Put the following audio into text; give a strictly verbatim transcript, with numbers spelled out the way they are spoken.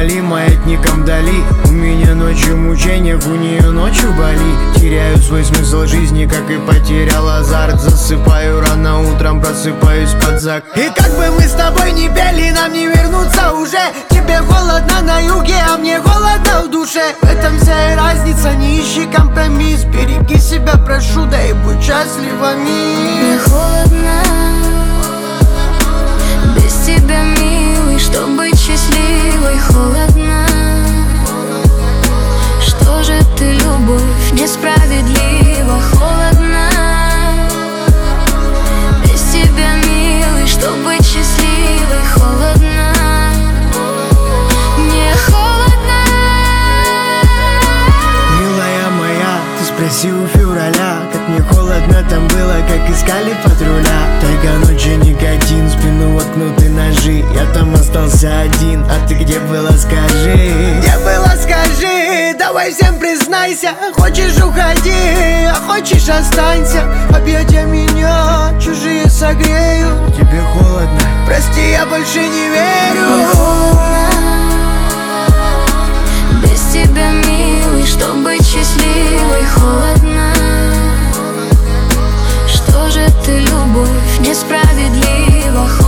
Мали маятником вдали. У меня ночью мучениях, у нее ночью боли. Теряю свой смысл жизни, как и потерял азарт. Засыпаю рано, утром просыпаюсь под зак. И как бы мы с тобой не пели, нам не вернуться уже. Тебе холодно на юге, а мне холодно в душе. В этом вся и разница, не ищи компромисс. Береги себя, прошу, да и будь счастлива, Мне мисс. холодно без тебя, милый, чтоб быть счастливой. Холодно, что же ты, любовь, несправедлива. Холодно без тебя, милый, чтоб быть счастливой. Холодно, мне холодно. Милая моя, ты спроси у февраля, как мне холодно там было, как искали патруля. Тайга ночи, никотин, в спину воткнуты ножи. Я там остался один, а ты где была, скажи? Где была, скажи? Давай всем признайся. Хочешь, уходи, а хочешь, останься. Объятия меня чужие согреют. Тебе холодно? Прости, я больше не Мне верю. холодно без тебя, милый, чтоб быть счастливой. Холодно, что же ты, любовь, несправедлива.